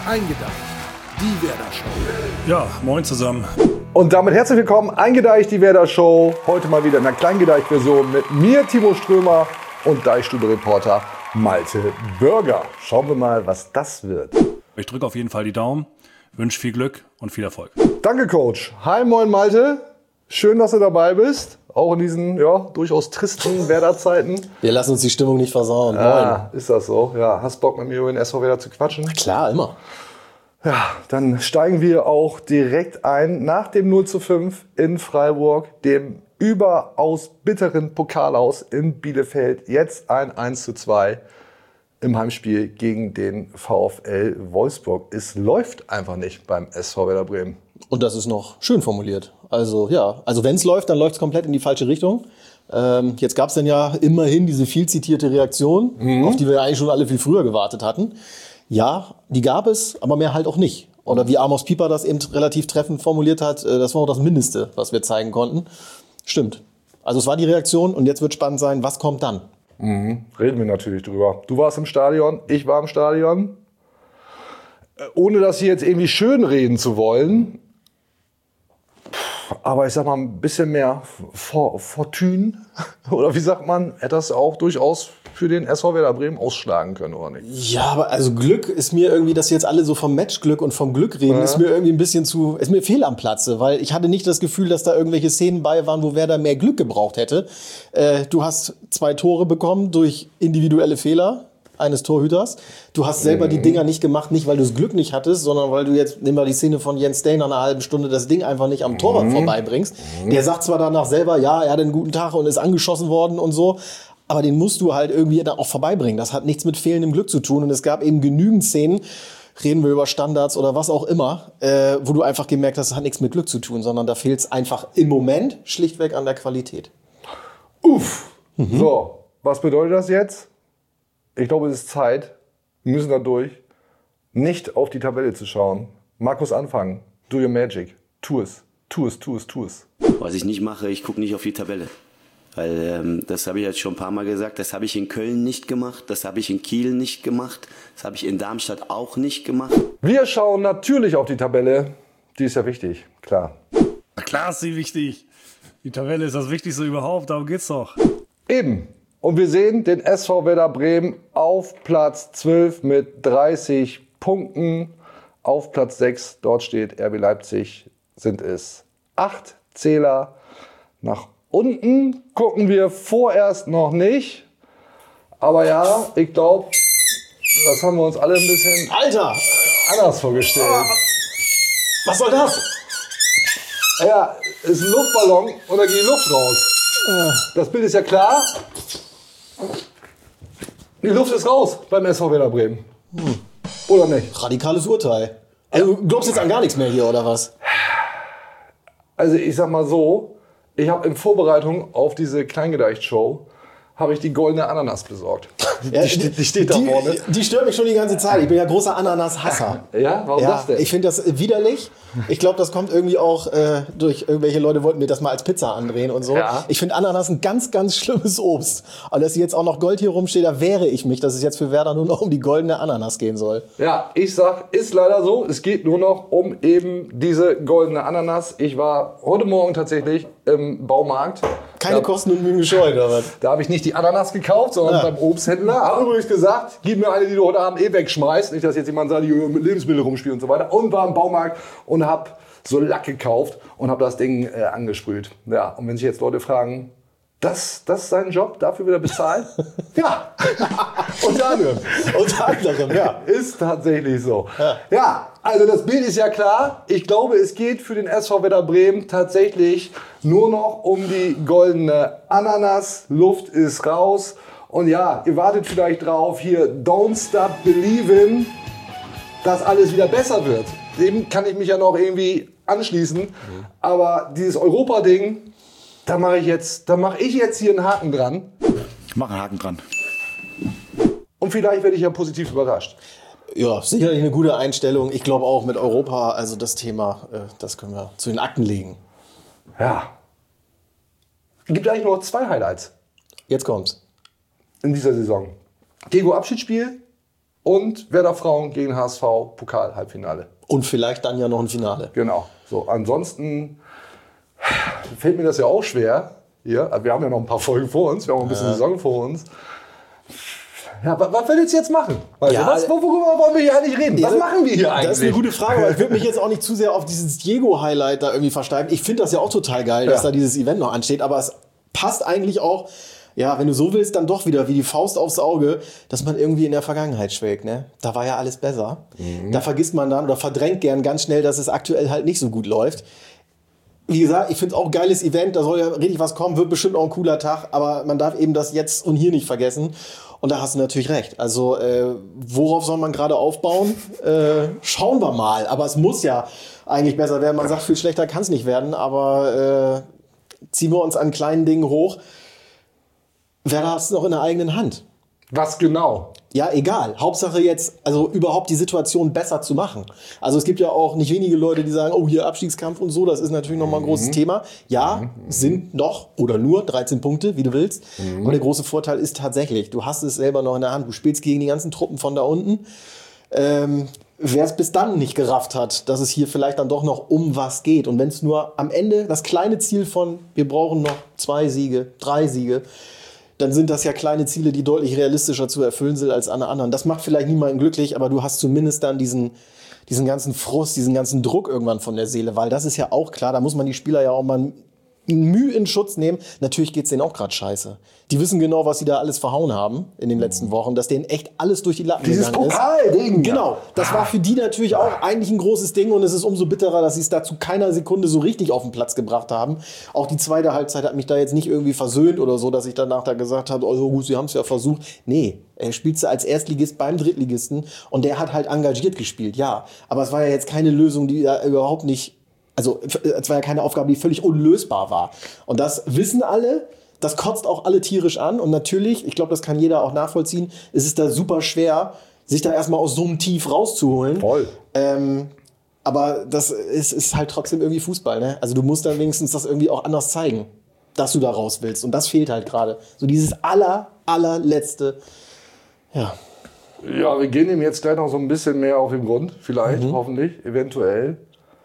Eingedacht, die Werder Show. Ja, moin zusammen. Und damit herzlich willkommen, Eingedeicht, die Werder Show. Heute mal wieder in einer Kleingedeicht-Version mit mir, Timo Strömer, und Deichstube-Reporter Malte Bürger. Schauen wir mal, was das wird. Ich drücke auf jeden Fall die Daumen, wünsche viel Glück und viel Erfolg. Danke, Coach. Hi, moin Malte. Schön, dass du dabei bist. Auch in diesen durchaus tristen Werder-Zeiten. Wir lassen uns die Stimmung nicht versauen. Ja, ist das so? Ja, hast Bock mit mir über den SV Werder zu quatschen? Klar, immer. Ja, dann steigen wir auch direkt ein nach dem 0:5 in Freiburg, dem überaus bitteren Pokalaus in Bielefeld. Jetzt ein 1:2 im Heimspiel gegen den VfL Wolfsburg. Es läuft einfach nicht beim SV Werder Bremen. Und das ist noch schön formuliert. Also wenn es läuft, dann läuft es komplett in die falsche Richtung. Jetzt gab es dann ja immerhin diese viel zitierte Reaktion, auf die wir eigentlich schon alle viel früher gewartet hatten. Ja, die gab es, aber mehr halt auch nicht. Oder wie Amos Pieper das eben relativ treffend formuliert hat, das war auch das Mindeste, was wir zeigen konnten. Stimmt. Also es war die Reaktion und jetzt wird spannend sein, was kommt dann? Reden wir natürlich drüber. Du warst im Stadion, ich war im Stadion. Ohne das hier jetzt irgendwie schön reden zu wollen, aber ich sag mal, ein bisschen mehr Fortune, oder wie sagt man, hätte das auch durchaus für den SV Werder Bremen ausschlagen können, oder nicht? Ja, aber also Glück ist mir irgendwie, dass jetzt alle so vom Matchglück und vom Glück reden, ist mir irgendwie ein bisschen ist mir fehl am Platze, weil ich hatte nicht das Gefühl, dass da irgendwelche Szenen bei waren, wo Werder mehr Glück gebraucht hätte. Du hast 2 Tore bekommen durch individuelle Fehler eines Torhüters. Du hast selber die Dinger nicht gemacht, nicht weil du das Glück nicht hattest, sondern weil du jetzt, nimm mal die Szene von Jens Day nach einer halben Stunde, das Ding einfach nicht am Torwart vorbeibringst. Der sagt zwar danach selber, ja, er hatte einen guten Tag und ist angeschossen worden und so, aber den musst du halt irgendwie dann auch vorbeibringen. Das hat nichts mit fehlendem Glück zu tun und es gab eben genügend Szenen, reden wir über Standards oder was auch immer, wo du einfach gemerkt hast, das hat nichts mit Glück zu tun, sondern da fehlt es einfach im Moment schlichtweg an der Qualität. So, was bedeutet das jetzt? Ich glaube, es ist Zeit, wir müssen da durch, nicht auf die Tabelle zu schauen. Markus, anfangen. Do your magic. Tu es. Tu es, tu es, tu es. Was ich nicht mache, ich gucke nicht auf die Tabelle. Weil das habe ich jetzt schon ein paar Mal gesagt, das habe ich in Köln nicht gemacht, das habe ich in Kiel nicht gemacht, das habe ich in Darmstadt auch nicht gemacht. Wir schauen natürlich auf die Tabelle. Die ist ja wichtig, klar. Na klar ist sie wichtig. Die Tabelle ist das Wichtigste überhaupt, darum geht's doch. Eben. Und wir sehen den SV Werder Bremen auf Platz 12 mit 30 Punkten. Auf Platz 6, dort steht RB Leipzig, sind es 8 Zähler. Nach unten gucken wir vorerst noch nicht. Aber ja, ich glaube, das haben wir uns alle ein bisschen Alter! anders vorgestellt. Was soll das? Ja, ist ein Luftballon und da geht die Luft raus. Das Bild ist ja klar. Die Luft ist raus beim SV Werder Bremen. Oder nicht? Radikales Urteil. Also du glaubst jetzt an gar nichts mehr hier, oder was? Also ich sag mal so, ich habe in Vorbereitung auf diese Kleingedeicht-Show habe ich die goldene Ananas besorgt. Die steht da vorne. Die stört mich schon die ganze Zeit. Ich bin ja großer Ananas-Hasser. Ja, warum das denn? Ich finde das widerlich. Ich glaube, das kommt irgendwie auch durch irgendwelche Leute wollten mir das mal als Pizza andrehen und so. Ja. Ich finde Ananas ein ganz, ganz schlimmes Obst. Und dass jetzt auch noch Gold hier rumsteht, da wehre ich mich, dass es jetzt für Werder nur noch um die goldene Ananas gehen soll. Ja, ich sag, ist leider so. Es geht nur noch um eben diese goldene Ananas. Ich war heute Morgen tatsächlich im Baumarkt. Keine Kosten und Mühen gescheut, oder was? Da habe ich nicht die Ananas gekauft, sondern beim Obsthändler. Habe übrigens gesagt, gib mir eine, die du heute Abend wegschmeißt. Nicht, dass jetzt jemand sagt, die mit Lebensmitteln rumspielt und so weiter. Und war im Baumarkt und habe so Lack gekauft und habe das Ding angesprüht. Ja, und wenn sich jetzt Leute fragen, das ist sein Job, dafür wird er bezahlt? Ja, unter anderem. Unter anderem, ja. Ist tatsächlich so. Ja, also das Bild ist ja klar. Ich glaube, es geht für den SV Werder Bremen tatsächlich nur noch um die goldene Ananas. Luft ist raus. Und ja, ihr wartet vielleicht drauf, hier Don't Stop Believin', dass alles wieder besser wird. Dem kann ich mich ja noch irgendwie anschließen. Aber dieses Europa-Ding, da mache ich jetzt hier einen Haken dran. Ich mache einen Haken dran. Und vielleicht werde ich ja positiv überrascht. Ja, sicherlich eine gute Einstellung. Ich glaube auch mit Europa, also das Thema, das können wir zu den Akten legen. Ja. Es gibt eigentlich nur 2 Highlights Jetzt kommt's. in dieser Saison. Diego Abschiedsspiel und Werder Frauen gegen HSV, Pokal-Halbfinale. Und vielleicht dann ja noch ein Finale. Genau. So, ansonsten fällt mir das ja auch schwer. Hier. Wir haben ja noch ein paar Folgen vor uns, wir haben auch ein bisschen Saison vor uns. Ja, was willst du jetzt machen? Worüber wollen wir hier eigentlich reden? Was machen wir hier eigentlich? Das ist eine gute Frage, aber ich würde mich jetzt auch nicht zu sehr auf dieses Diego-Highlight da irgendwie versteifen. Ich finde das ja auch total geil, dass da dieses Event noch ansteht, aber es passt eigentlich auch, ja, wenn du so willst, dann doch wieder wie die Faust aufs Auge, dass man irgendwie in der Vergangenheit schwelgt, ne? Da war ja alles besser. Da vergisst man dann oder verdrängt gern ganz schnell, dass es aktuell halt nicht so gut läuft. Wie gesagt, ich finde es auch ein geiles Event, da soll ja richtig was kommen, wird bestimmt auch ein cooler Tag, aber man darf eben das jetzt und hier nicht vergessen. Und da hast du natürlich recht. Also worauf soll man gerade aufbauen? Schauen wir mal. Aber es muss ja eigentlich besser werden. Man sagt, viel schlechter kann es nicht werden. Aber ziehen wir uns an kleinen Dingen hoch. Wer hat es noch in der eigenen Hand? Was genau? Ja, egal. Hauptsache jetzt, also überhaupt die Situation besser zu machen. Also es gibt ja auch nicht wenige Leute, die sagen, oh, hier Abstiegskampf und so, das ist natürlich nochmal ein großes Thema. Ja, sind noch oder nur 13 Punkte, wie du willst. Aber der große Vorteil ist tatsächlich, du hast es selber noch in der Hand. Du spielst gegen die ganzen Truppen von da unten. Wer es bis dann nicht gerafft hat, dass es hier vielleicht dann doch noch um was geht. Und wenn es nur am Ende das kleine Ziel von, wir brauchen noch 2 Siege, 3 Siege, dann sind das ja kleine Ziele, die deutlich realistischer zu erfüllen sind als alle anderen. Das macht vielleicht niemanden glücklich, aber du hast zumindest dann diesen ganzen Frust, diesen ganzen Druck irgendwann von der Seele, weil das ist ja auch klar, da muss man die Spieler ja auch mal Mühe in Schutz nehmen. Natürlich geht's denen auch gerade scheiße. Die wissen genau, was sie da alles verhauen haben in den letzten Wochen, dass denen echt alles durch die Lappen dieses gegangen ist. Pokal-Ding. Genau, das war für die natürlich auch eigentlich ein großes Ding und es ist umso bitterer, dass sie es da zu keiner Sekunde so richtig auf den Platz gebracht haben. Auch die zweite Halbzeit hat mich da jetzt nicht irgendwie versöhnt oder so, dass ich danach da gesagt habe, oh gut, sie haben es ja versucht. Nee, er spielte als Erstligist beim Drittligisten und der hat halt engagiert gespielt, ja. Aber es war ja jetzt keine Lösung, die da überhaupt nicht. Also es war ja keine Aufgabe, die völlig unlösbar war. Und das wissen alle, das kotzt auch alle tierisch an. Und natürlich, ich glaube, das kann jeder auch nachvollziehen, ist es da super schwer, sich da erstmal aus so einem Tief rauszuholen. Voll. Aber das ist halt trotzdem irgendwie Fußball, ne? Also du musst dann wenigstens das irgendwie auch anders zeigen, dass du da raus willst. Und das fehlt halt gerade. So dieses allerletzte, ja. Ja, wir gehen ihm jetzt gleich noch so ein bisschen mehr auf den Grund. Vielleicht, hoffentlich, eventuell.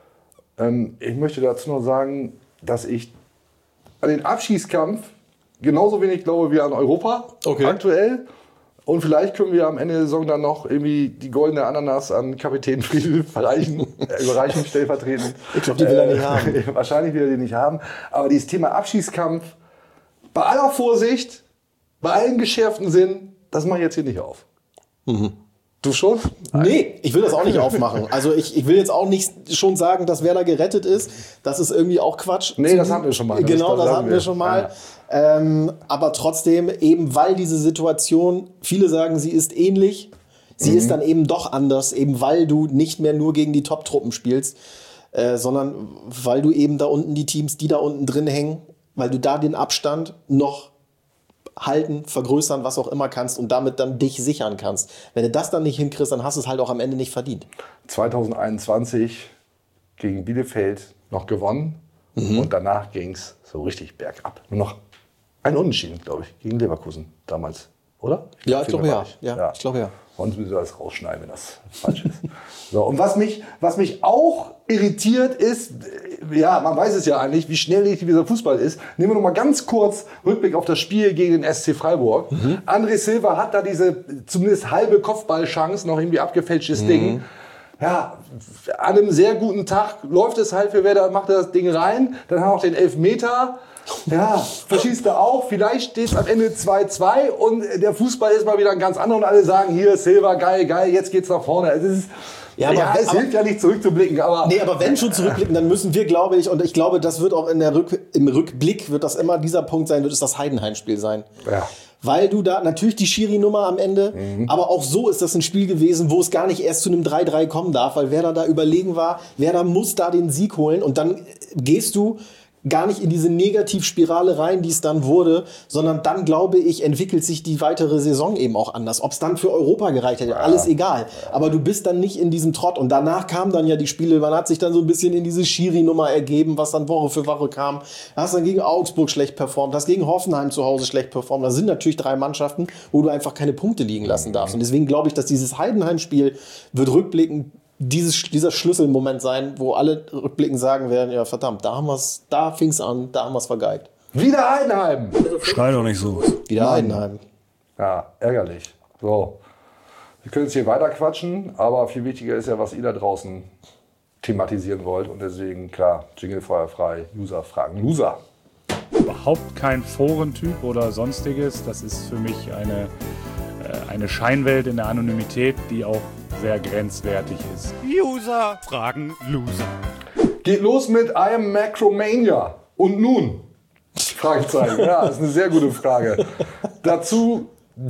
Ich möchte dazu noch sagen, dass ich an den Abschießkampf genauso wenig glaube wie an Europa aktuell. Und vielleicht können wir am Ende der Saison dann noch irgendwie die goldene Ananas an Kapitän Friedel überreichen stellvertretend. Ich glaube, die will er nicht haben. Wahrscheinlich will er die nicht haben. Aber dieses Thema Abschießkampf, bei aller Vorsicht, bei allen geschärften Sinn, das mache ich jetzt hier nicht auf. Du schon? Nein. Nee, ich will das auch nicht aufmachen. Also ich will jetzt auch nicht schon sagen, dass Werder gerettet ist. Das ist irgendwie auch Quatsch. Nee, das hatten wir schon mal. Genau, das hatten wir schon mal. Ja. Aber trotzdem, eben weil diese Situation, viele sagen, sie ist ähnlich, sie ist dann eben doch anders, eben weil du nicht mehr nur gegen die Top-Truppen spielst, sondern weil du eben da unten die Teams, die da unten drin hängen, weil du da den Abstand noch halten, vergrößern, was auch immer kannst und damit dann dich sichern kannst. Wenn du das dann nicht hinkriegst, dann hast du es halt auch am Ende nicht verdient. 2021 gegen Bielefeld noch gewonnen und danach ging es so richtig bergab. Nur noch ein Unentschieden, glaube ich, gegen Leverkusen damals, oder? Ich glaube ja. Ich glaube ja. Sonst müssen wir das rausschneiden, wenn das falsch ist. So, und was mich auch irritiert ist, ja, man weiß es ja eigentlich, wie schnelllebig dieser Fußball ist. Nehmen wir noch mal ganz kurz Rückblick auf das Spiel gegen den SC Freiburg. André Silva hat da diese zumindest halbe Kopfballchance, noch irgendwie abgefälschtes Ding. Ja, an einem sehr guten Tag läuft es halt für Werder, macht er das Ding rein, dann haben wir auch den Elfmeter. Ja, verschießt er auch. Vielleicht steht es am Ende 2-2 und der Fußball ist mal wieder ein ganz anderer und alle sagen, hier, Silva, geil, jetzt geht's nach vorne. Es ist, es hilft ja nicht zurückzublicken. Aber wenn schon zurückblicken, dann müssen wir, glaube ich, und ich glaube, das wird auch im Rückblick, wird das immer dieser Punkt sein, wird es das Heidenheim-Spiel sein. Ja. Weil du da, natürlich die Schiri-Nummer am Ende, aber auch so ist das ein Spiel gewesen, wo es gar nicht erst zu einem 3-3 kommen darf, weil Werder da überlegen war, Werder muss da den Sieg holen und dann gehst du gar nicht in diese Negativspirale rein, die es dann wurde, sondern dann, glaube ich, entwickelt sich die weitere Saison eben auch anders. Ob es dann für Europa gereicht hätte, alles egal. Aber du bist dann nicht in diesem Trott. Und danach kamen dann ja die Spiele, man hat sich dann so ein bisschen in diese Schiri-Nummer ergeben, was dann Woche für Woche kam. Du hast dann gegen Augsburg schlecht performt, hast gegen Hoffenheim zu Hause schlecht performt. Das sind natürlich 3 Mannschaften, wo du einfach keine Punkte liegen lassen darfst. Und deswegen glaube ich, dass dieses Heidenheim-Spiel wird rückblickend dieser Schlüsselmoment sein, wo alle rückblickend sagen werden, ja verdammt, da fing es an, da haben wir es vergeigt. Wieder Heidenheim! Schrei doch nicht so. Wieder Heidenheim. Ja, ärgerlich. So. Wir können jetzt hier weiter quatschen, aber viel wichtiger ist ja, was ihr da draußen thematisieren wollt. Und deswegen, klar, Jingle feuerfrei, User fragen Loser. Überhaupt kein Forentyp oder sonstiges. Das ist für mich eine Scheinwelt in der Anonymität, die auch sehr grenzwertig ist. User fragen Loser. Geht los mit I am Macromania. Und nun? Fragezeichen. Ja, das ist eine sehr gute Frage. Dazu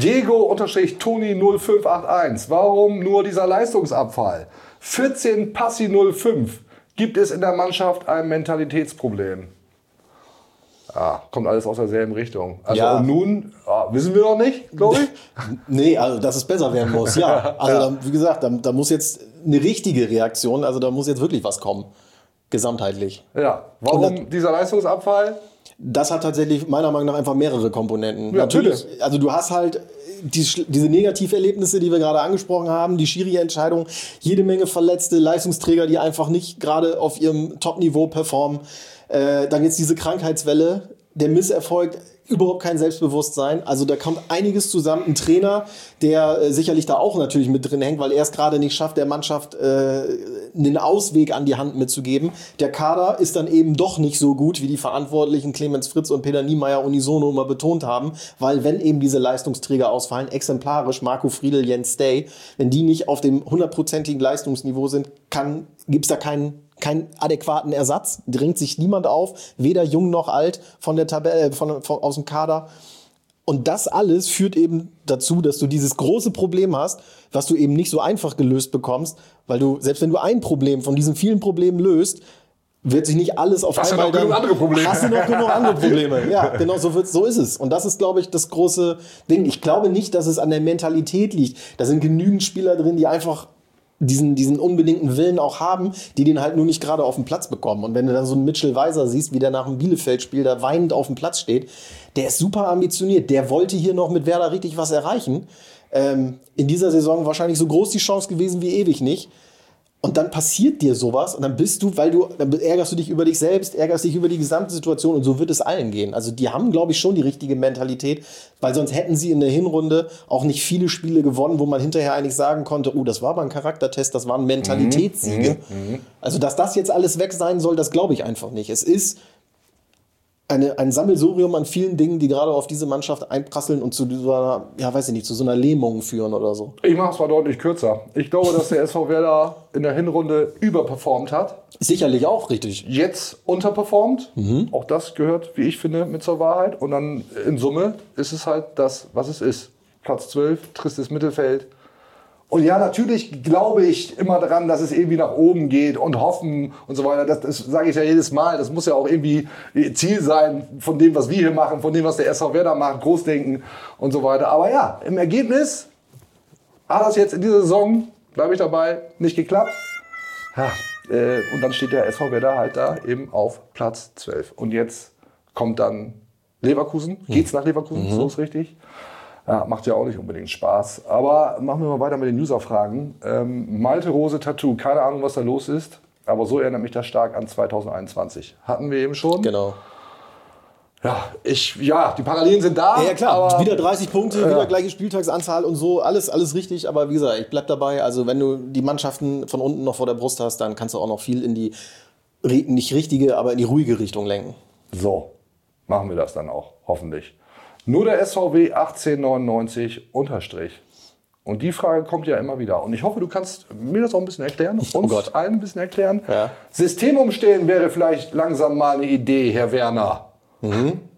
Diego-Toni0581. Warum nur dieser Leistungsabfall? 14 Passi 05. Gibt es in der Mannschaft ein Mentalitätsproblem? Ja, kommt alles aus derselben Richtung. Also Ja. und nun, wissen wir noch nicht, glaube ich. Nee, also dass es besser werden muss, ja. Also da, wie gesagt, da muss jetzt eine richtige Reaktion, also da muss jetzt wirklich was kommen, gesamtheitlich. Ja, warum dieser Leistungsabfall? Das hat tatsächlich meiner Meinung nach einfach mehrere Komponenten. Ja, Natürlich, also du hast halt diese Negativerlebnisse, die wir gerade angesprochen haben, die Schiri-Entscheidung, jede Menge verletzte Leistungsträger, die einfach nicht gerade auf ihrem Top-Niveau performen. Dann jetzt diese Krankheitswelle, der Misserfolg, überhaupt kein Selbstbewusstsein. Also da kommt einiges zusammen. Ein Trainer, der sicherlich da auch natürlich mit drin hängt, weil er es gerade nicht schafft, der Mannschaft einen Ausweg an die Hand mitzugeben. Der Kader ist dann eben doch nicht so gut, wie die Verantwortlichen Clemens Fritz und Peter Niemeyer unisono immer betont haben, weil wenn eben diese Leistungsträger ausfallen, exemplarisch Marco Friedl, Jens Stay, wenn die nicht auf dem 100%igen Leistungsniveau sind, gibt's da keinen adäquaten Ersatz, dringt sich niemand auf, weder jung noch alt von der Tabelle, aus dem Kader. Und das alles führt eben dazu, dass du dieses große Problem hast, was du eben nicht so einfach gelöst bekommst, weil du, selbst wenn du ein Problem von diesen vielen Problemen löst, wird sich nicht alles auf Hast du einmal noch genug andere Probleme? Hast du noch genug andere Probleme? Ja, genau, so ist es. Und das ist, glaube ich, das große Ding. Ich glaube nicht, dass es an der Mentalität liegt. Da sind genügend Spieler drin, die einfach diesen unbedingten Willen auch haben, die den halt nur nicht gerade auf dem Platz bekommen. Und wenn du dann so einen Mitchell Weiser siehst, wie der nach dem Bielefeld-Spiel da weinend auf dem Platz steht, der ist super ambitioniert. Der wollte hier noch mit Werder richtig was erreichen. In dieser Saison wahrscheinlich so groß die Chance gewesen wie ewig nicht. Und dann passiert dir sowas und dann dann ärgerst du dich über dich selbst, ärgerst dich über die gesamte Situation und so wird es allen gehen. Also die haben, glaube ich, schon die richtige Mentalität, weil sonst hätten sie in der Hinrunde auch nicht viele Spiele gewonnen, wo man hinterher eigentlich sagen konnte, oh, das war aber ein Charaktertest, das waren Mentalitätssiege. Also dass das jetzt alles weg sein soll, das glaube ich einfach nicht. Es ist ein Sammelsurium an vielen Dingen, die gerade auf diese Mannschaft einprasseln und zu dieser, zu so einer Lähmung führen oder so. Ich mache es mal deutlich kürzer. Ich glaube, dass der SV Werder in der Hinrunde überperformt hat. Sicherlich auch richtig. Jetzt unterperformt. Auch das gehört, wie ich finde, mit zur Wahrheit. Und dann in Summe ist es halt das, was es ist. Platz 12, tristes Mittelfeld. Und ja, natürlich glaube ich immer daran, dass es irgendwie nach oben geht und hoffen und so weiter. Das sage ich ja jedes Mal. Das muss ja auch irgendwie Ziel sein von dem, was wir hier machen, von dem, was der SV Werder macht, Großdenken und so weiter. Aber ja, im Ergebnis hat das jetzt in dieser Saison, bleibe ich dabei, nicht geklappt. Ja, und dann steht der SV Werder halt da eben auf Platz 12. Und jetzt kommt dann Leverkusen. Geht's nach Leverkusen? So ist richtig. Ja, macht ja auch nicht unbedingt Spaß. Aber machen wir mal weiter mit den User-Fragen. Malte Rose Tattoo, keine Ahnung, was da los ist. Aber so erinnert mich das stark an 2021. Hatten wir eben schon. Genau. Ja, die Parallelen sind da. Ja, klar. Aber Wieder 30 Punkte, wieder gleiche Spieltagsanzahl und so. Alles richtig. Aber wie gesagt, ich bleib dabei. Also wenn du die Mannschaften von unten noch vor der Brust hast, dann kannst du auch noch viel in die, nicht richtige, aber in die ruhige Richtung lenken. So, machen wir das dann auch, hoffentlich. Nur der SVW 1899 _. Und die Frage kommt ja immer wieder. Und ich hoffe, du kannst mir das auch ein bisschen erklären, uns allen ein bisschen erklären. Ja. System umstellen wäre vielleicht langsam mal eine Idee, Herr Werner.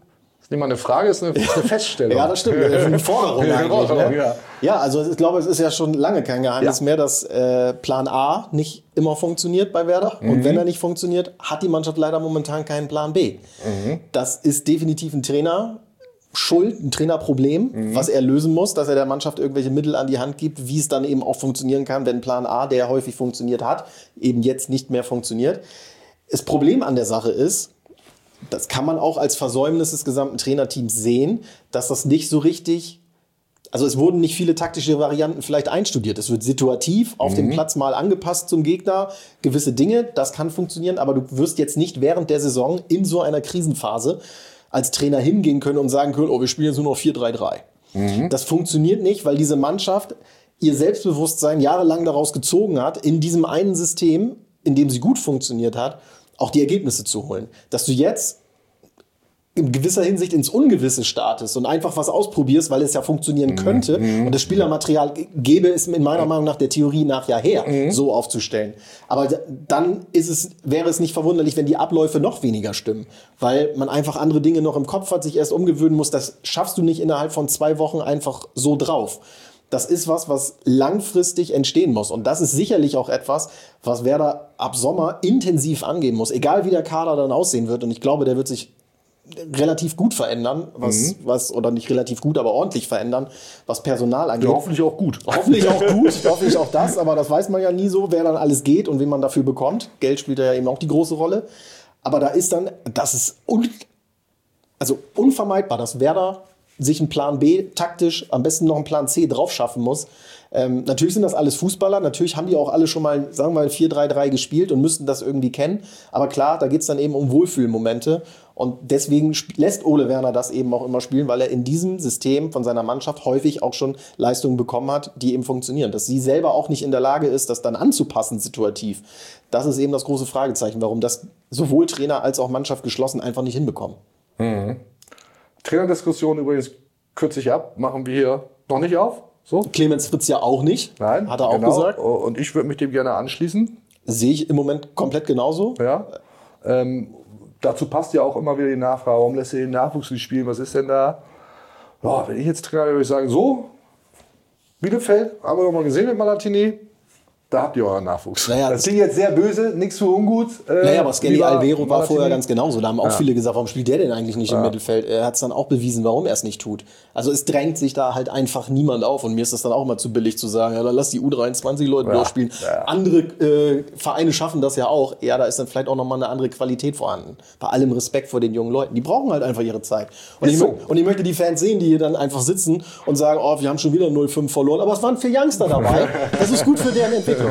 ist nicht mal eine Frage, ist eine Feststellung. Ja, das stimmt. Eine Forderung eigentlich. Ne? Ja. Ja, also ich glaube, es ist ja schon lange kein Geheimnis mehr, dass Plan A nicht immer funktioniert bei Werder. Und wenn er nicht funktioniert, hat die Mannschaft leider momentan keinen Plan B. Das ist definitiv ein Trainer. Schuld, ein Trainerproblem, was er lösen muss, dass er der Mannschaft irgendwelche Mittel an die Hand gibt, wie es dann eben auch funktionieren kann, wenn Plan A, der häufig funktioniert hat, eben jetzt nicht mehr funktioniert. Das Problem an der Sache ist, das kann man auch als Versäumnis des gesamten Trainerteams sehen, dass das nicht so richtig, also es wurden nicht viele taktische Varianten vielleicht einstudiert. Es wird situativ auf dem Platz mal angepasst zum Gegner, gewisse Dinge, das kann funktionieren, aber du wirst jetzt nicht während der Saison in so einer Krisenphase als Trainer hingehen können und sagen können, oh, wir spielen jetzt nur noch 4-3-3. Das funktioniert nicht, weil diese Mannschaft ihr Selbstbewusstsein jahrelang daraus gezogen hat, in diesem einen System, in dem sie gut funktioniert hat, auch die Ergebnisse zu holen. Dass du jetzt in gewisser Hinsicht ins Ungewisse startest und einfach was ausprobierst, weil es ja funktionieren könnte und das Spielermaterial gäbe es in meiner Meinung nach der Theorie nach ja her, so aufzustellen. Aber dann wäre es nicht verwunderlich, wenn die Abläufe noch weniger stimmen, weil man einfach andere Dinge noch im Kopf hat, sich erst umgewöhnen muss. Das schaffst du nicht innerhalb von 2 Wochen einfach so drauf. Das ist was langfristig entstehen muss. Und das ist sicherlich auch etwas, was Werder ab Sommer intensiv angehen muss. Egal wie der Kader dann aussehen wird. Und ich glaube, der wird sich relativ gut verändern, oder nicht relativ gut, aber ordentlich verändern, was Personal angeht. Ja, hoffentlich auch gut. Hoffentlich auch gut, hoffentlich auch das, aber das weiß man ja nie so, wer dann alles geht und wen man dafür bekommt. Geld spielt ja eben auch die große Rolle. Aber das ist unvermeidbar, dass Werder sich einen Plan B taktisch, am besten noch einen Plan C drauf schaffen muss. Natürlich sind das alles Fußballer, natürlich haben die auch alle schon mal, sagen wir mal, 4-3-3 gespielt und müssten das irgendwie kennen. Aber klar, da geht es dann eben um Wohlfühlmomente. Und deswegen lässt Ole Werner das eben auch immer spielen, weil er in diesem System von seiner Mannschaft häufig auch schon Leistungen bekommen hat, die eben funktionieren. Dass sie selber auch nicht in der Lage ist, das dann anzupassen situativ. Das ist eben das große Fragezeichen, warum das sowohl Trainer als auch Mannschaft geschlossen einfach nicht hinbekommen. Trainerdiskussion übrigens kürze ich ab, machen wir hier noch nicht auf. So? Clemens Fritz ja auch nicht, Nein, hat er auch gesagt. Und ich würde mich dem gerne anschließen. Sehe ich im Moment komplett genauso. Ja. Dazu passt ja auch immer wieder die Nachfrage, warum lässt ihr den Nachwuchs nicht spielen, was ist denn da? Ja, wenn ich jetzt Trainer würde ich sagen, so, Bielefeld, haben wir doch mal gesehen mit Malatini, da habt ihr euren Nachwuchs. Naja, das klingt jetzt sehr böse, nichts für ungut. Naja, aber Skelly Alvero war Malatini vorher ganz genauso. Da haben auch viele gesagt, warum spielt der denn eigentlich nicht im Mittelfeld? Er hat es dann auch bewiesen, warum er es nicht tut. Also es drängt sich da halt einfach niemand auf. Und mir ist das dann auch immer zu billig zu sagen, ja, dann lass die U23-Leute durchspielen. Ja. Andere Vereine schaffen das ja auch. Ja, da ist dann vielleicht auch nochmal eine andere Qualität vorhanden. Bei allem Respekt vor den jungen Leuten. Die brauchen halt einfach ihre Zeit. Und ich möchte die Fans sehen, die hier dann einfach sitzen und sagen, oh, wir haben schon wieder 0-5 verloren. Aber es waren 4 Youngster dabei. Das ist gut für deren Entwicklung.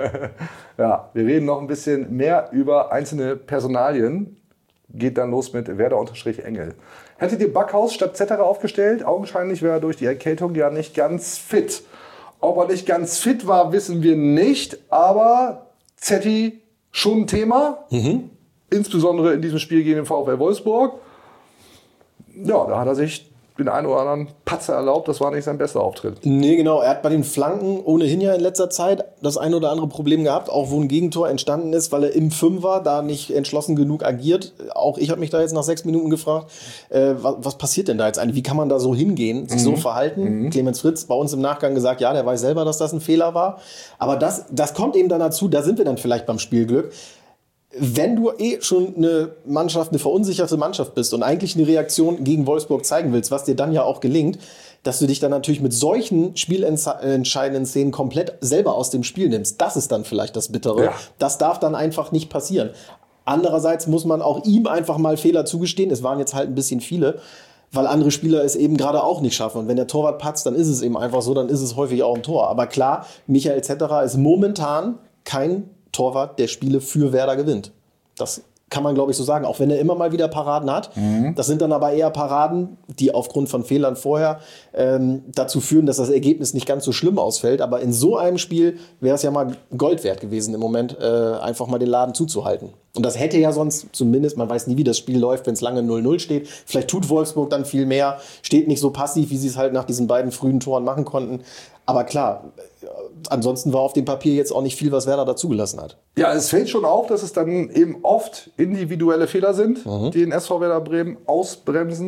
Ja, wir reden noch ein bisschen mehr über einzelne Personalien. Geht dann los mit Werder-Engel. Hättet ihr Backhaus statt Zetterer aufgestellt? Augenscheinlich wäre er durch die Erkältung ja nicht ganz fit. Ob er nicht ganz fit war, wissen wir nicht. Aber Zetti schon ein Thema. Insbesondere in diesem Spiel gegen den VfL Wolfsburg. Ja, da hat er sich den einen oder anderen Patzer erlaubt. Das war nicht sein bester Auftritt. Nee, genau. Er hat bei den Flanken ohnehin ja in letzter Zeit das ein oder andere Problem gehabt, auch wo ein Gegentor entstanden ist, weil er im Fünfer da nicht entschlossen genug agiert. Auch ich habe mich da jetzt nach 6 Minuten gefragt, was passiert denn da jetzt eigentlich? Wie kann man da so hingehen, sich so verhalten? Clemens Fritz bei uns im Nachgang gesagt, ja, der weiß selber, dass das ein Fehler war. Aber das kommt eben dann dazu, da sind wir dann vielleicht beim Spielglück. Wenn du schon eine verunsicherte Mannschaft bist und eigentlich eine Reaktion gegen Wolfsburg zeigen willst, was dir dann ja auch gelingt, dass du dich dann natürlich mit solchen spielentscheidenden Szenen komplett selber aus dem Spiel nimmst. Das ist dann vielleicht das Bittere. Ja. Das darf dann einfach nicht passieren. Andererseits muss man auch ihm einfach mal Fehler zugestehen. Es waren jetzt halt ein bisschen viele, weil andere Spieler es eben gerade auch nicht schaffen. Und wenn der Torwart patzt, dann ist es eben einfach so, dann ist es häufig auch ein Tor. Aber klar, Michael Zetterer ist momentan kein Torwart, der Spiele für Werder gewinnt. Das kann man, glaube ich, so sagen. Auch wenn er immer mal wieder Paraden hat. Das sind dann aber eher Paraden, die aufgrund von Fehlern vorher dazu führen, dass das Ergebnis nicht ganz so schlimm ausfällt. Aber in so einem Spiel wäre es ja mal Gold wert gewesen, im Moment einfach mal den Laden zuzuhalten. Und das hätte ja sonst zumindest, man weiß nie, wie das Spiel läuft, wenn es lange 0-0 steht. Vielleicht tut Wolfsburg dann viel mehr, steht nicht so passiv, wie sie es halt nach diesen beiden frühen Toren machen konnten. Aber klar, ansonsten war auf dem Papier jetzt auch nicht viel, was Werder dazugelassen hat. Ja, es fällt schon auf, dass es dann eben oft individuelle Fehler sind, die den SV Werder Bremen ausbremsen.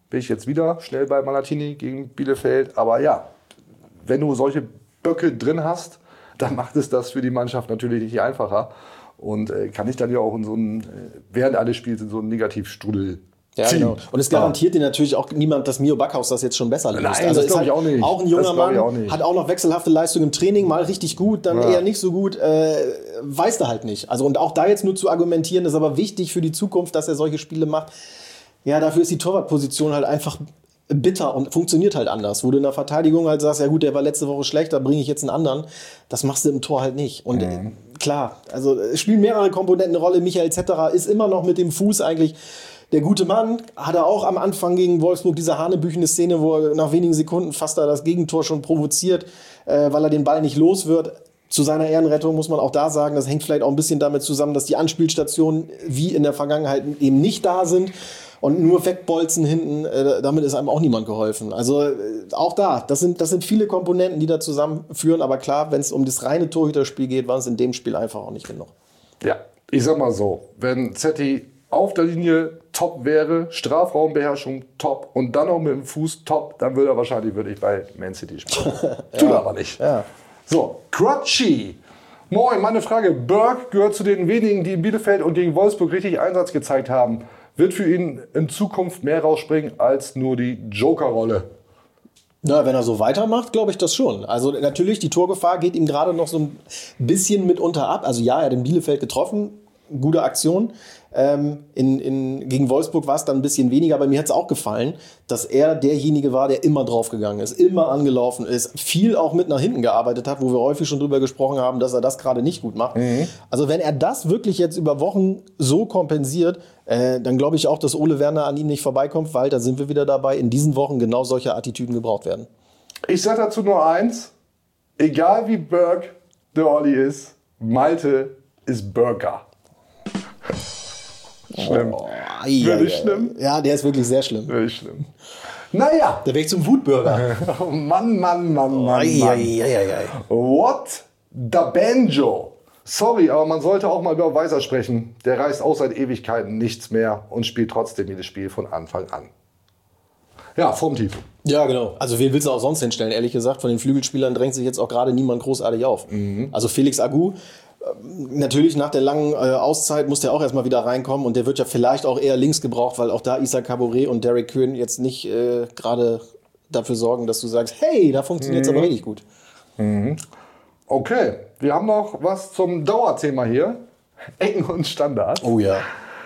bin ich jetzt wieder schnell bei Malatini gegen Bielefeld. Aber ja, wenn du solche Böcke drin hast, dann macht es das für die Mannschaft natürlich nicht einfacher. Und kann ich dann ja auch in so einen, während alles Spiels in so einen Negativstrudel ja, ziehen. genau. Und es garantiert dir natürlich auch niemand, dass Mio Backhaus das jetzt schon besser löst. Nein, also das glaube ich auch nicht. Auch ein junger Mann, hat auch noch wechselhafte Leistung im Training, mal richtig gut, dann eher nicht so gut, weiß er halt nicht. Also und auch da jetzt nur zu argumentieren, ist aber wichtig für die Zukunft, dass er solche Spiele macht. Ja, dafür ist die Torwartposition halt einfach bitter und funktioniert halt anders. Wo du in der Verteidigung halt sagst, ja gut, der war letzte Woche schlecht, da bringe ich jetzt einen anderen. Das machst du im Tor halt nicht. Und klar, also es spielen mehrere Komponenten eine Rolle. Michael Zetterer ist immer noch mit dem Fuß eigentlich der gute Mann. Hat er auch am Anfang gegen Wolfsburg diese hanebüchene Szene, wo er nach wenigen Sekunden fast da das Gegentor schon provoziert, weil er den Ball nicht los wird. Zu seiner Ehrenrettung muss man auch da sagen, das hängt vielleicht auch ein bisschen damit zusammen, dass die Anspielstationen wie in der Vergangenheit eben nicht da sind. Und nur wegbolzen hinten, damit ist einem auch niemand geholfen. Also auch das sind viele Komponenten, die da zusammenführen. Aber klar, wenn es um das reine Torhüterspiel geht, war es in dem Spiel einfach auch nicht genug. Ja, ich sag mal so, wenn Zetti auf der Linie top wäre, Strafraumbeherrschung top und dann noch mit dem Fuß top, dann würde er wahrscheinlich wirklich bei Man City spielen. Tut er aber nicht. Ja. So, Crutchy. Moin, meine Frage. Burke gehört zu den wenigen, die in Bielefeld und gegen Wolfsburg richtig Einsatz gezeigt haben. Wird für ihn in Zukunft mehr rausspringen als nur die Joker-Rolle? Na, wenn er so weitermacht, glaube ich das schon. Also natürlich, die Torgefahr geht ihm gerade noch so ein bisschen mitunter ab. Also ja, er hat in Bielefeld getroffen, gute Aktion. Gegen Wolfsburg war es dann ein bisschen weniger, aber mir hat es auch gefallen, dass er derjenige war, der immer draufgegangen ist, immer angelaufen ist, viel auch mit nach hinten gearbeitet hat, wo wir häufig schon drüber gesprochen haben, dass er das gerade nicht gut macht. Also wenn er das wirklich jetzt über Wochen so kompensiert, dann glaube ich auch, dass Ole Werner an ihm nicht vorbeikommt, weil da sind wir wieder dabei, in diesen Wochen genau solche Attitüden gebraucht werden. Ich sage dazu nur eins, egal wie Burke der Olli ist, Malte ist Burger. Schlimm. Wirklich schlimm? Ja, der ist wirklich sehr schlimm. Wirklich schlimm. Naja. Der Weg zum Wutbürger. Oh Mann. What the Banjo? Sorry, aber man sollte auch mal über Weiser sprechen. Der reißt auch seit Ewigkeiten nichts mehr und spielt trotzdem jedes Spiel von Anfang an. Ja, formtief. Ja, genau. Also wen willst du auch sonst hinstellen? Ehrlich gesagt, von den Flügelspielern drängt sich jetzt auch gerade niemand großartig auf. Also Felix Agu, natürlich nach der langen Auszeit muss der auch erstmal wieder reinkommen und der wird ja vielleicht auch eher links gebraucht, weil auch da Issa Caboret und Derek Köhn jetzt nicht gerade dafür sorgen, dass du sagst, hey, da funktioniert es aber richtig gut. Okay, wir haben noch was zum Dauerthema hier. Ecken und Standards. Oh ja.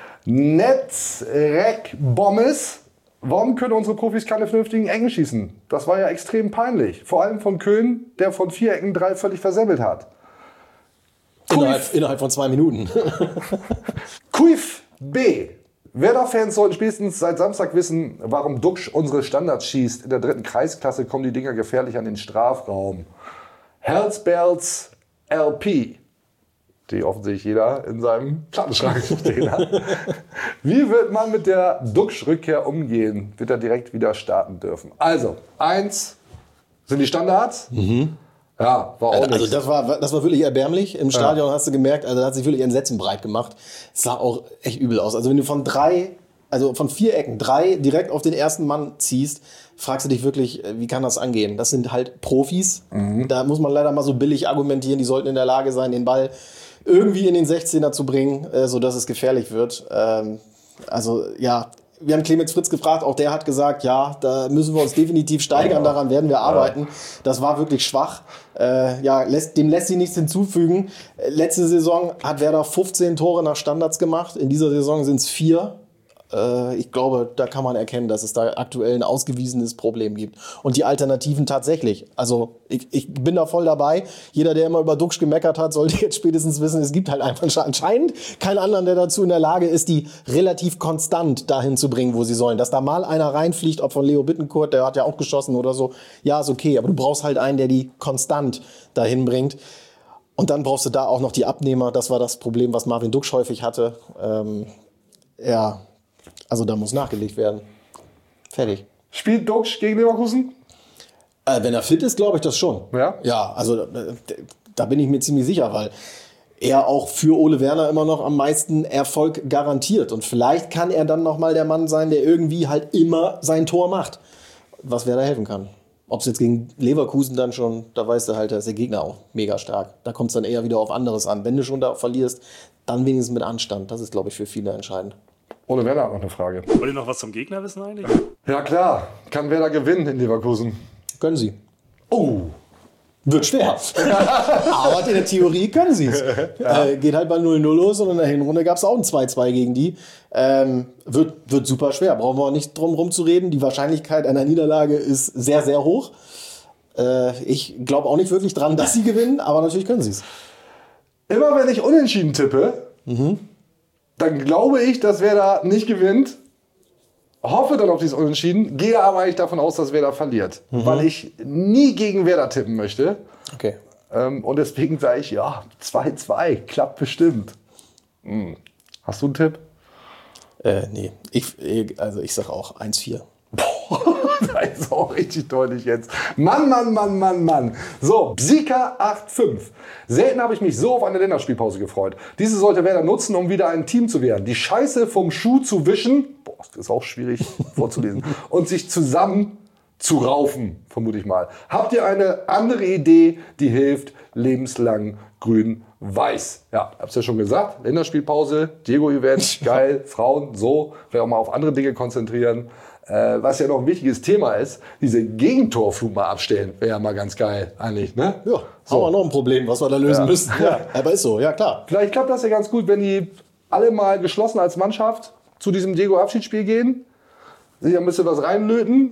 Netzrek Bommes. Warum können unsere Profis keine vernünftigen Ecken schießen? Das war ja extrem peinlich. Vor allem von Köhn, der von 4 Ecken 3 völlig versemmelt hat. Innerhalb von 2 Minuten. Kuif B. Werder-Fans sollten spätestens seit Samstag wissen, warum Duxch unsere Standards schießt. In der 3. Kreisklasse kommen die Dinger gefährlich an den Strafraum. Herzberls LP, die offensichtlich jeder in seinem Plattenschrank stehen hat. Wie wird man mit der Duxch-Rückkehr umgehen? Wird er direkt wieder starten dürfen? Also, 1 sind die Standards. Ja, war auch Also nicht. das war wirklich erbärmlich. Im Stadion hast du gemerkt, also da hat sich wirklich Entsetzen breit gemacht. Es sah auch echt übel aus. Also wenn du von 4 Ecken 3 direkt auf den ersten Mann ziehst, fragst du dich wirklich, wie kann das angehen? Das sind halt Profis. Da muss man leider mal so billig argumentieren. Die sollten in der Lage sein, den Ball irgendwie in den 16er zu bringen, sodass es gefährlich wird. Also ja, wir haben Clemens Fritz gefragt, auch der hat gesagt, ja, da müssen wir uns definitiv steigern, daran werden wir arbeiten. Das war wirklich schwach. Dem lässt sich nichts hinzufügen. Letzte Saison hat Werder 15 Tore nach Standards gemacht. In dieser Saison sind es 4. Ich glaube, da kann man erkennen, dass es da aktuell ein ausgewiesenes Problem gibt. Und die Alternativen tatsächlich. Also ich bin da voll dabei. Jeder, der immer über Duxch gemeckert hat, sollte jetzt spätestens wissen, es gibt halt einfach anscheinend keinen anderen, der dazu in der Lage ist, die relativ konstant dahin zu bringen, wo sie sollen. Dass da mal einer reinfliegt, ob von Leo Bittencourt, der hat ja auch geschossen oder so. Ja, ist okay. Aber du brauchst halt einen, der die konstant dahin bringt. Und dann brauchst du da auch noch die Abnehmer. Das war das Problem, was Marvin Duxch häufig hatte. Also da muss nachgelegt werden. Fertig. Spielt Duxch gegen Leverkusen? Wenn er fit ist, glaube ich das schon. Ja? Ja, also da bin ich mir ziemlich sicher, weil er auch für Ole Werner immer noch am meisten Erfolg garantiert. Und vielleicht kann er dann nochmal der Mann sein, der irgendwie halt immer sein Tor macht. Was Werder helfen kann. Ob es jetzt gegen Leverkusen dann schon, da weißt du halt, da ist der Gegner auch mega stark. Da kommt es dann eher wieder auf anderes an. Wenn du schon da verlierst, dann wenigstens mit Anstand. Das ist, glaube ich, für viele entscheidend. Ole Werner hat noch eine Frage. Wollt ihr noch was zum Gegner wissen eigentlich? Ja klar, kann Werder gewinnen in Leverkusen? Können sie. Oh, Wird schwer. Aber in der Theorie können sie es. Geht halt bei 0-0 los und in der Hinrunde gab es auch ein 2-2 gegen die. Wird super schwer. Brauchen wir auch nicht drum rumzureden. Die Wahrscheinlichkeit einer Niederlage ist sehr, sehr hoch. Ich glaube auch nicht wirklich dran, dass sie gewinnen, aber natürlich können sie es. immer wenn ich unentschieden tippe, dann glaube ich, dass Werder nicht gewinnt. Hoffe dann auf dieses Unentschieden, gehe aber eigentlich davon aus, dass Werder verliert. Weil ich nie gegen Werder tippen möchte. Okay. Und deswegen sage ich, ja, 2-2, klappt bestimmt. Hast du einen Tipp? Nee, ich sag auch 1-4. Das ist auch richtig deutlich jetzt. Mann. So, Bsika 8-5. Selten habe ich mich so auf eine Länderspielpause gefreut. Diese sollte Werder nutzen, um wieder ein Team zu werden. Die Scheiße vom Schuh zu wischen, das ist auch schwierig vorzulesen, und sich zusammen zu raufen, vermute ich mal. Habt ihr eine andere Idee, die hilft, lebenslang grün-weiß? Ja, hab's ja schon gesagt, Länderspielpause, Diego-Event, geil, Frauen, so, vielleicht auch mal auf andere Dinge konzentrieren. Was ja noch ein wichtiges Thema ist, diese Gegentorflut mal abstellen, wäre ja mal ganz geil eigentlich, ne? Ja, so. Haben wir noch ein Problem, was wir da lösen müssen. Ja. Aber ist so, ja klar. Vielleicht klappt das ja ganz gut, wenn die alle mal geschlossen als Mannschaft zu diesem Diego-Abschiedsspiel gehen, sich ein bisschen was reinlöten.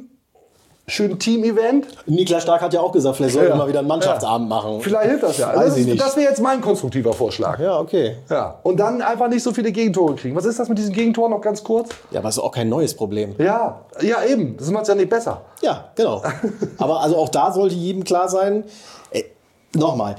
Schön Team-Event. Niklas Stark hat ja auch gesagt, vielleicht sollten wir mal wieder einen Mannschaftsabend machen. Vielleicht hilft das ja. Weiß ich nicht. Das wäre jetzt mein konstruktiver Vorschlag. Ja, okay. Ja. Und dann einfach nicht so viele Gegentore kriegen. Was ist das mit diesen Gegentoren noch ganz kurz? Ja, aber ist auch kein neues Problem. Ja eben. Das macht es ja nicht besser. Ja, genau. Aber also auch da sollte jedem klar sein, nochmal,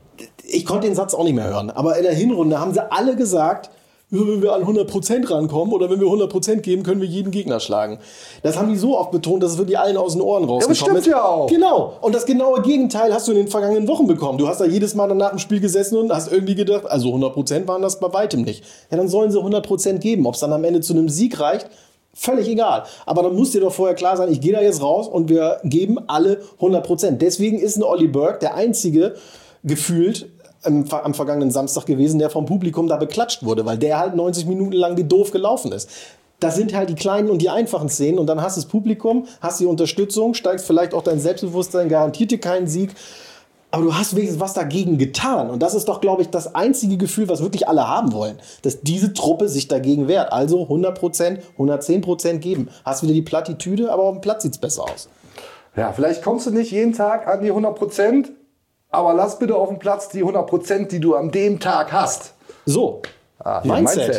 ich konnte den Satz auch nicht mehr hören, aber in der Hinrunde haben sie alle gesagt, wenn wir an 100% rankommen oder wenn wir 100% geben, können wir jeden Gegner schlagen. Das haben die so oft betont, dass es wirklich allen aus den Ohren rausgekommen ist. Ja, das stimmt ja auch. Genau. Und das genaue Gegenteil hast du in den vergangenen Wochen bekommen. Du hast da jedes Mal nach dem Spiel gesessen und hast irgendwie gedacht, also 100% waren das bei weitem nicht. Ja, dann sollen sie 100% geben. Ob es dann am Ende zu einem Sieg reicht, völlig egal. Aber dann muss dir doch vorher klar sein, ich gehe da jetzt raus und wir geben alle 100%. Deswegen ist ein Olli Burke der einzige, gefühlt, am vergangenen Samstag gewesen, der vom Publikum da beklatscht wurde, weil der halt 90 Minuten lang wie doof gelaufen ist. Das sind halt die kleinen und die einfachen Szenen und dann hast du das Publikum, hast die Unterstützung, steigst vielleicht auch dein Selbstbewusstsein, garantiert dir keinen Sieg, aber du hast wenigstens was dagegen getan und das ist doch, glaube ich, das einzige Gefühl, was wirklich alle haben wollen, dass diese Truppe sich dagegen wehrt. Also 100%, 110% geben. Hast wieder die Plattitüde, aber auf dem Platz sieht es besser aus. Ja, vielleicht kommst du nicht jeden Tag an die 100%, aber lass bitte auf dem Platz die 100%, die du an dem Tag hast. So, Mindset.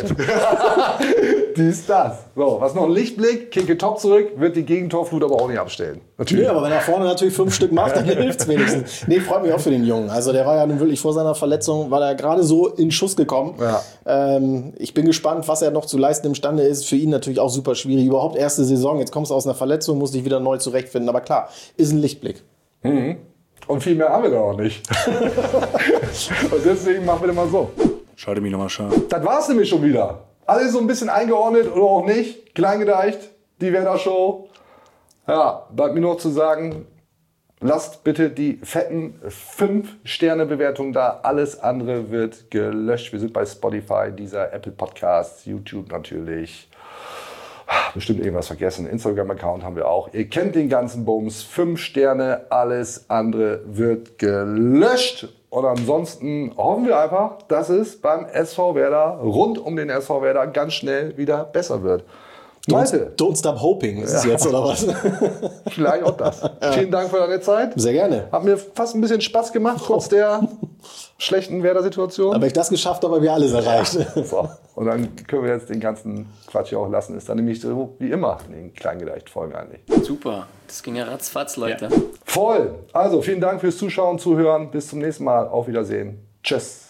Dies, das. So, was noch ein Lichtblick, Kinke top zurück, wird die Gegentorflut aber auch nicht abstellen. Natürlich. Ja, aber wenn er vorne natürlich 5 Stück macht, dann hilft es wenigstens. Nee, freut mich auch für den Jungen. Also der war ja nun wirklich vor seiner Verletzung, war er gerade so in Schuss gekommen. Ja. Ich bin gespannt, was er noch zu leisten imstande ist. Für ihn natürlich auch super schwierig. Überhaupt erste Saison, jetzt kommst du aus einer Verletzung, musst dich wieder neu zurechtfinden. Aber klar, ist ein Lichtblick. Und viel mehr haben wir da auch nicht. Und deswegen machen wir das mal so. Schalte mich nochmal scharf. Das war's nämlich schon wieder. Alles so ein bisschen eingeordnet oder auch nicht. Kleingedeicht, die Werder-Show. Ja, bleibt mir noch zu sagen, lasst bitte die fetten 5-Sterne-Bewertungen da. Alles andere wird gelöscht. Wir sind bei Spotify, dieser Apple Podcasts, YouTube natürlich. Bestimmt irgendwas vergessen. Instagram-Account haben wir auch. Ihr kennt den ganzen Bums. 5 Sterne, alles andere wird gelöscht. Und ansonsten hoffen wir einfach, dass es beim SV Werder, rund um den SV Werder, ganz schnell wieder besser wird. Malte. Don't stop hoping, ist es jetzt, oder was? Vielleicht auch das. Ja. Vielen Dank für deine Zeit. Sehr gerne. Hat mir fast ein bisschen Spaß gemacht, trotz der schlechten Werder-Situation. Aber ich das geschafft, aber wir alles erreicht. So. Und dann können wir jetzt den ganzen Quatsch hier auch lassen. Ist dann nämlich so wie immer in den Kleingedeicht-Folgen eigentlich. Super. Das ging ja ratzfatz, Leute. Ja. Voll. Also vielen Dank fürs Zuschauen, Zuhören. Bis zum nächsten Mal. Auf Wiedersehen. Tschüss.